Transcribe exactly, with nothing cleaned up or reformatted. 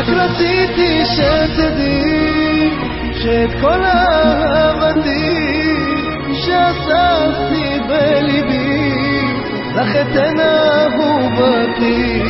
רק רציתי שתדעי שאת כל אהבתי שאספתי בליבי לך אתן אהובתי.